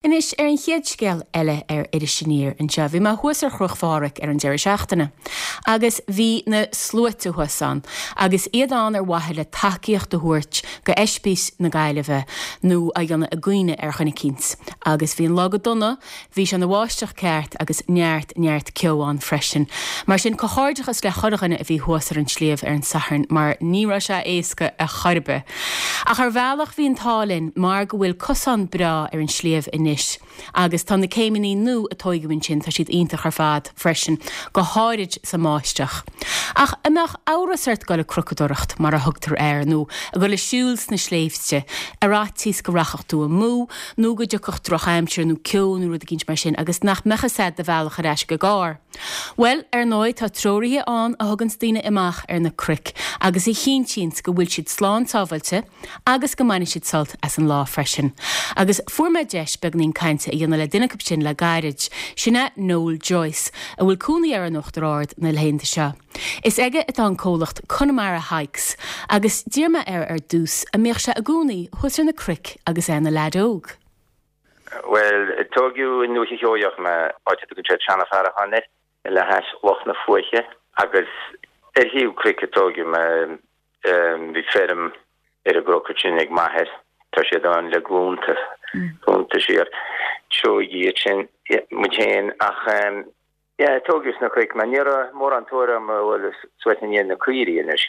Inis an chéadscéal eile idir sinníir an se bhí má thuasar chruchmháraic an deireadh seachtaine. Agus bhí na slúite thuasan, agus iad an wathe le takeíocht do thuairt go eispís na gaiileheh nó a dhéanana a gcuine chuna cíns. Agus bhí an lágad donna, bhí se na bháisteach ceart agus neart ceáin freisin. Mar sin cóthardachas le chodachanna a bhí thuasar an sléomh an saharn, mar nírá se éasca a charbe. A chu bhealach bhí an tálinn mar go bhfuil cosan bra an sléomh inis. Agus tá na céiminí nó a toigehain sin tá siad ionintach ar fad freisin go háirid sa máisteach. Ach amach árasart go le crocodóracht mar a thugtar nó a go le siúls na sléifste a rátís go rachachtú a mú nó go deocht trochaimseir nó ceún rud a ginint mar sin agus nach mechasad de bhealach a reis go gár. Well, nóid tá tróirithe an a thugann tíine imach ar na cric agus I chintíns go bhfuil siad sláán tábhailte agus go maine siad salt as an lá freisin. Agus fuair deis beagnaín cainte a dhéanana le duine sin le gairid sinna Noel Joyce a bhfuil cúnaí ar an nachtaráid na lehénta seo. Is aige atá an cólacht Connemara Hikes agus díirma ar dús a méoch se a gúnaí thusar na cric agus na ledóg. Well, tógiú in nuaí heoiach me áite go sé seanna fearach net le heis loch na fuiche agus hiú cric tógiú me bhí ferm ar a grocatin ag maithir tá sé an le gúnta siar tseoidí sin mu chéin ach tógus na cric me níra mór an tóra bhfuil suetaíon na cuirí inis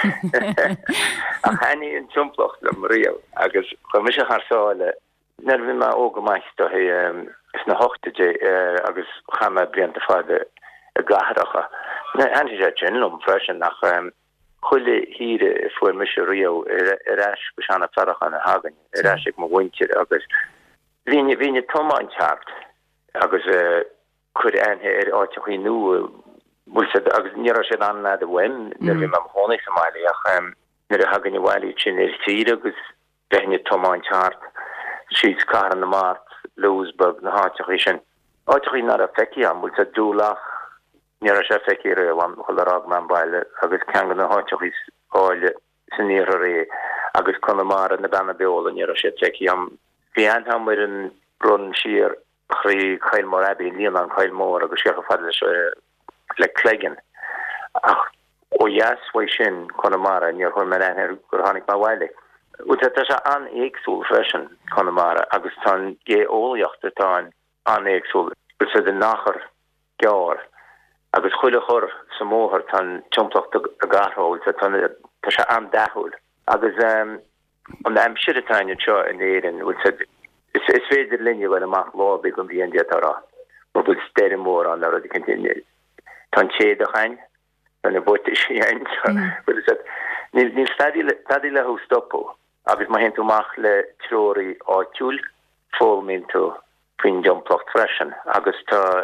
ach haní an timpplacht le riamh agus chu mis a charsáile nervhí me óga maiist is na hochtaide agus chama blianta fáide a gaharacha. Han sé genlum freisin nach chuile híre fuair mis a riamh ar eis go seanna farachan na hagan ar eis ag mo bhaintir agus híne tomáin teacht agus chud anthe ar áiteach í nu agus níra sé an na a bhain nervhí me tháinig sa maiile ach nar a hagan i bhhailí sin ar tíre agus bheithne tomáin teart she's car in the mart, Lewisburg, na háteach sin. Áiteach í nar a feici am, bhfuil sa dúlach níar a sé feici ré am chul arag man baile agus ceangan na háteach is áile san níor a ré agus Connemara na banna beola níar a sé feici am. Bhí antham ar an brun siar chrí Cailmór Abbey líon an Cailmór agus ceach a fadla le cleigean. Ach ó dheas bhaid sin Connemara níor chuir mar anthir gur tháinig má bhaile. Tá sé an éagsúil freisin Connemara agus tá gé ólaíochta tá an éagsúil gus den nachar gear agus chuile chur sa móthir tá timpplacht a garthóil tá sé an dathúil agus an amsiritáine seo in éan is féidir linne bhfuil amach lábí go bhíon dearrá nó bhfuil steir mór an le continue tá chéad a chain an na bute síhain níl stadí le hústopó agus má hen túach le tróí áitiúil fólmintú fin jumplocht freisin agus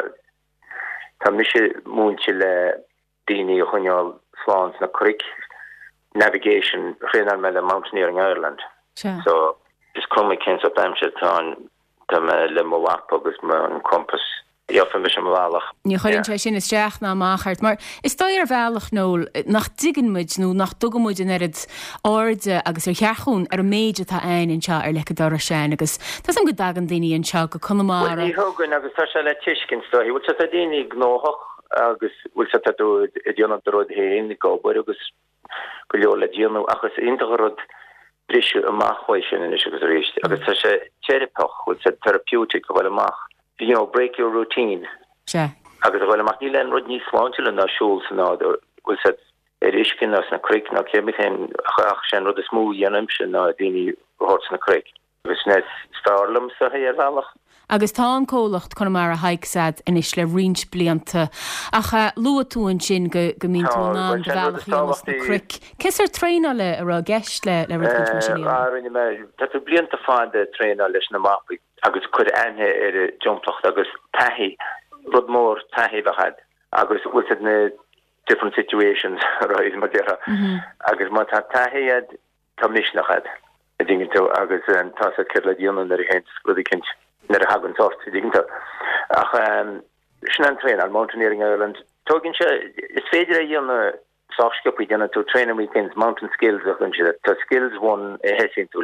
tá mise múnse le daoine chuneáil sláins na cric navigation réan me le Mountaineering Ireland so is cummi cins op amse tá le mowap agus me an compass Ioffa mis bhhealach. Ní chuirn sé sin is teach ná máchart, mar is dá ar bhealach nó nach diganmuid nó nach dugammuid in arid áde agus ar cheachún ar méide tá ein in seo ar lecadar sin agus Tás an go dagan daoine an seo go Connemara. Ní thugann agus tá se le tiiscin stoí, bhfuil sa daoine gnóthach agus bhfuil sa dú i dionad rud héin gábar agus go leor le díanú agus intach rud brisú amach chuid sin in agus rééis agus tá sé therapach bhfuil sa therapeutic go bhfuil amach. Break your routine. Sure. Agus bhfuil amach ní len rud níos sláinte na siúl san nád bhfuil sa iscin as na cric ná céimichen ach sin rud a smú dhéanam sin ná daoine hort na cric. Agus nes starlam sa ar bhealach. Agus tá an cólacht Connemara Hikesad inis le rins blianta ach lua túin sin go mín tú ná an bhealach íonas na cric. Cés ar tréna le ar a gceist le rud mar sin Tá tú blianta fád tréna leis na mápaí agus chud anthe ar a jumpplacht agus taithí rud mór taithí bhechad agus bhfuil na different situations roiid mar deara agus má tá taithíad tá misnachad a dingin tú agus tá sa cir le dionn ar héint rud cint nar a hagan tocht dignta ach sin an train an Mountaineering Ireland tugin se is féidir a dhéanna sáskip dhéanna tú training weekends mountain skills a chun se tá skills one hesin tú leis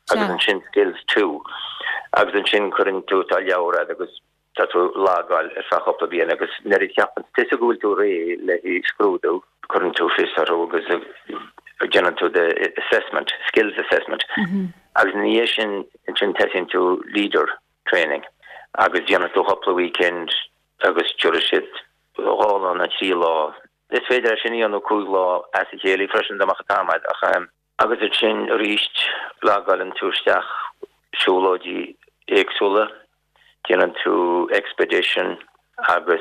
agus an sin skills too agus an sin chuinn tú tal leabhar agus tatu lágáil fachop a bíon agus neir ceapan tí a gúil tú ré le í scrúdú chuinn tú fisar agus genan tú de assessment, skills assessment agus ní sin testing tú leader training agus genan tú hopla weekend agus tuiriid hall an a trí lá. Is féidir sin í an cúig lá as i chéalaí freisin amach táid agus a sin ríist lágáil an túisteach siúlódí éagsúla genan tú expedition agus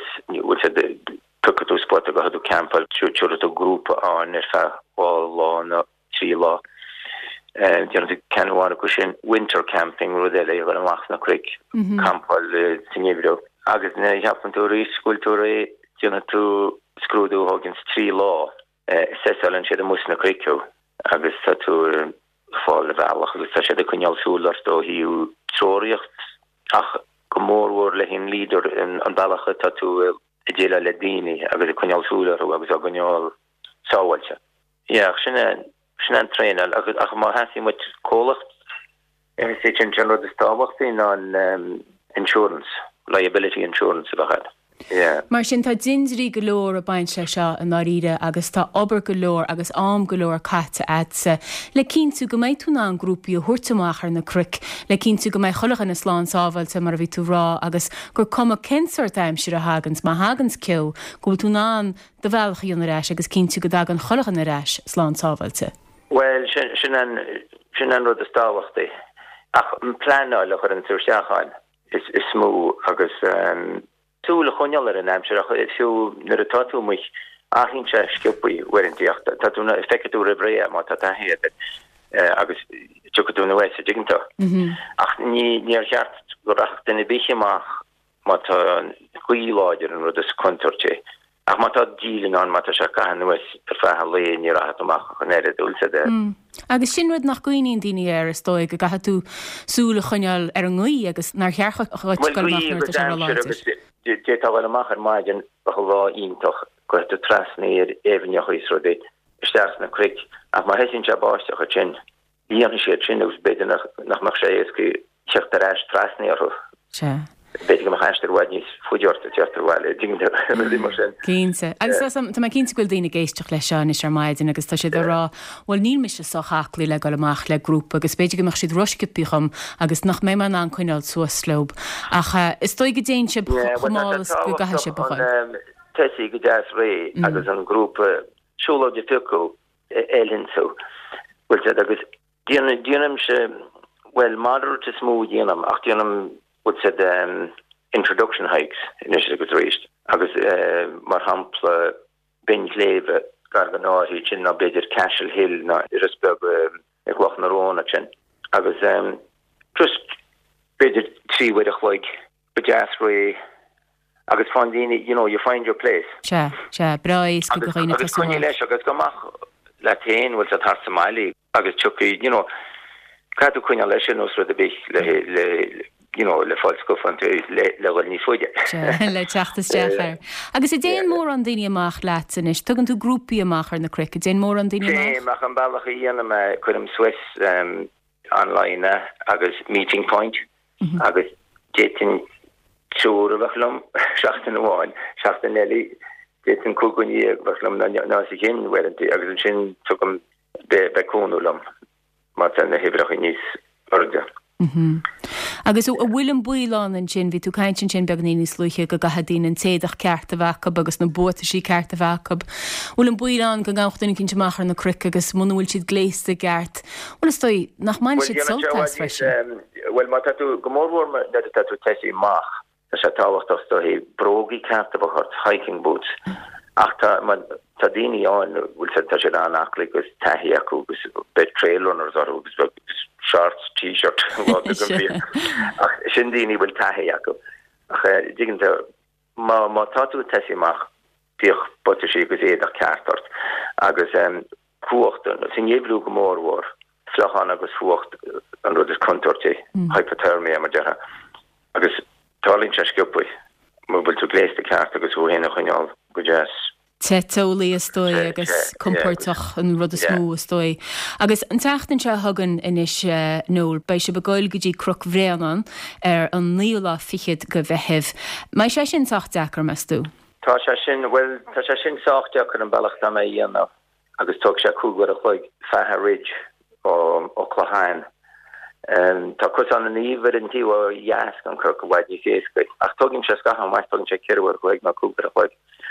tuú spot a go hadú campal túúra tú grúpa an fe bháil lá na trí lá genan tú ceanháin go sin winter camping ru eile go an mach na creek campal sinnévidó agus na heapan tú rí scultúra genan tú scrúdú hagins trí lá sesalin sé a mus na creekú agus tá tú fáil le bhealach agus tá sé a chunealsúlar dó hiú tróíocht ach gomórhór le hin líder an bailachcha tá tú i déile le daoine agus a chunealsúlar agus a gneáil sáhailte. Ja sin an tréinal agus ach má hasí mu cólacht sé sin general de stábhachttaí an insurance, liability insurance a bhachad. Yeah. Mar sin tá dinrí golóir a baint le seo an áíre agus tá obair golóir agus am golóir caite aitsa. Le cín tú go méid túna an grúpií a thuirtamachar na cric, le cín tú go méid cholachan na sláán sábhailte mar a bhí tú rá agus gur cuma cinsir daimsir a hagans má hagans cill go tú ná de bhealchaí an reis agus cín tú go dag an cholachan na reis sláán sábhailte. Well sin an rud a stábhachtaí ach an plánáil le chur an túirseáin is smú agus túla chunealar an aimseach fiú nar a táú muich áhínse sciúpaí warintíochtta táúna effectú a bré má tá héad agus tuúna weis a digintá ach níor cheart go raach denna bichiach má tá chuíláidir an rud is contorté ach má tá dílan an má tá se caihan weis ar fecha léon ní rahat amach an éad úlsa de. Agus sin rud nach gooíon daoine ar is dóig go gatha tú súla chuneal ar an ngí agus nar chearcha Dé bhfuil amach ar maidin bach lá ionintach go tú trasnéir éhanneach isrodé isteach na cric ach má hesin se báisteach a sin íon sé sin ús beidir nach mar sé go teach ar eis trasnéarh. Beidir go chaistar bhhaid níos fuideorta teachtar bhile dingde mar sin. Cínsa. Agus tá cinnta goil daoine géisteach lei seán is ar maidin agus tá siad rá bhil níl mis se sochaachlaí le go amach le grúpa agus beidir go mar siad roscipicham agus nach mé man an chuineáil suaslób ach is dói go déin se chumálas go gathe se bchain. Teí go deas ré agus an grúpa siúlá de tuú élinsú bhfuil agus díanam se well moderate to smú díanam ach díanam would said introduction hikes initially was reached agus mar hampla bin leve garganáí chin na beidir Cashel Hill na Irisburg ag loch na róna chin agus just beidir trí wedach like bejasri agus findini you find your place brais agus kunni leis agus gomach latin was at harsamali agus chuki kadu kunni leis nos ru de bich le le falsco fan le ní foide. Le teachtasteachar. Agus déan mór an daine amach leatan is, tugann tú grúpií amach ar na cric, déan mór an daine amach? Déach an bailach dhéanam chuim Swiss online agus meeting point agus détin túr a bachlum seachtain bháin, seachtain nelí détin cúganí a bachlum ná sa chin werantí agus an sin tugam beúnúlam má na hebrach níos orda. Agus a bhfuilm buán an sin, bhí tú caiint sin beagníní slúiche go gahadín an téadach ceart a bhacab agus na bóta sí ceart a bhacab. Bhfuil an buán go gáchtainna cinnte machar na cric agus mhfuil siad gléiste geart. Bhfuil stoi nach main siad soltas freisin. Well má tú gomórhór dat tú teí mach a se táhachtach sto hí brógi ceart a bhart hiking boots. Ach tá daine an bhfuil se tá sé an achla gus taí acu gus bed trail runners agus shorts, t-shirt, sin daine bhfuil taí acu. Ach diganta má táú teisiach bíoch bote sí gus éadach ceartart agus fuachtan sin éblú go mórhór flachan agus fuacht an rud is contortí hypothermia mar decha agus tálinn se sciúpaí má bhfuil tú gléiste ceart agus bhhéna chuineáil go jazz Tetólaí isdói agus compórtach an rud a smó isdói. Agus an teachtain se thugan inis nóil, bei se begáil go dtí cruc bhréanan ar an níola fichiid go bheitheh. Mai sé sin sacht deachar meú? Tá sé sin sacht deachar an bailach am dhéanamh agus tug sé cúgur a chuig fethe ridge ó Clohain. Tá chus an níomhar an tíh jaas an cruc go bhaid ní féascaid. Ach tuginn se scathan mai tuginn sé ceirhar chuig na cúgur a chuig.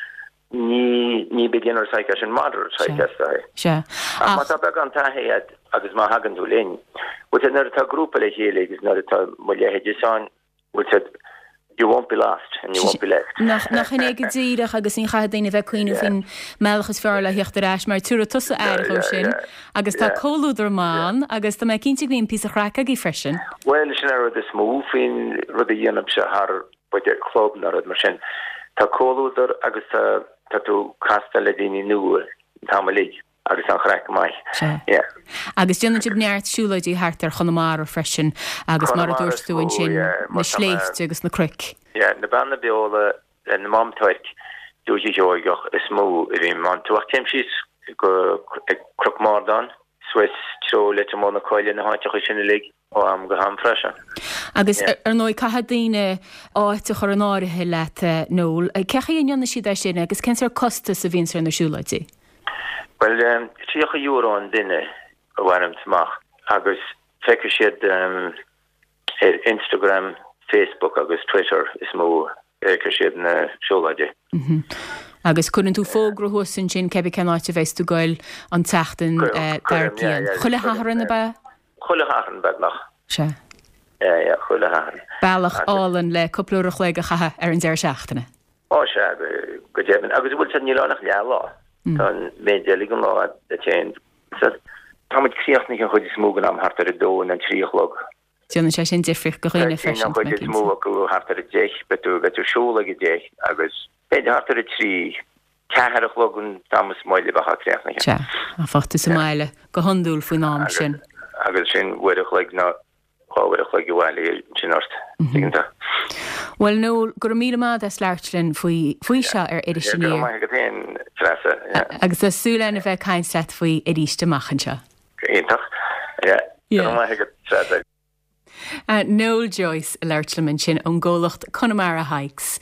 Ní beginner cycle sin moderate cycle. Sure. Ma ta an tahéad agus má hagan tú linn. Wat er ta grúpa le héle is na ta moléhe san you won't be lost and you won't be left. Nach in ige díach agus in cha déine bheith cuioinú fin meachchas fear le heocht éis mar túra tusa aircho sin agus tá cóúidir má agus tá mé cinnte bhíon pí a chracha í freisin. Well sin ar is mó fin rud a dhéanam se har bud club na mar sin. Tá cóúidir agus tú casta le daoine nua tamlí agus an chreic mai. Agus déanana tib neart siúlaidí thart ar chonamara freisin agus mar a dúirstúin sin na sléifte agus na cric. Na banna beola na mamtáid dúí joigech is mó a bhí man tuach tim síos go crocmárdan Swiss tro le mó na coile na háteach sinna lig ó am go ham freisin. Agus ar nó caithe daine áite chu an áirithe le nóil, cecha dhéanana siad sin agus cén ar costa sa bhíon ar na siúlaidí? Well, tríocha euro an duine a bhhaim tamach agus feice siad Instagram, Facebook agus Twitter is mó éice siad na siúlaide. Agus chuann tú fógra sin sin cebh cenáte bheits tú gáil an teachtain darcían. Chula hathair na ba? Chula hathair bed nach. Se. Chula hathair. Bailach álan le coplúrach le go chatha ar an deir seachtainna. Ó se go déban agus bhfuil san nílánach le lá. Tá méidir an lá a chéin. Táid críochtnig an chuid smógan am hartar a dóin an tríochlog. Tíanna sé sin difrich go chuine freisin. Chuid smó go hartar a déich betú siúla go déich agus beidir hartar a trí ceharachlogun damas máile bacha créachnig. Se, a fachta sa máile go handúil faoin nám sin. Agus sin bhuiidirch le ná chábhuiidirch le go bhhaile sin ort. Well nó gur mí mád as leirtlinn faoi seo ar idir sinnéir. Agus asúlein a bheith caiin set faoi i ríiste machchanse. Éintach, Noel Joyce a leirtlamin sin an ggólacht Connemara Hikes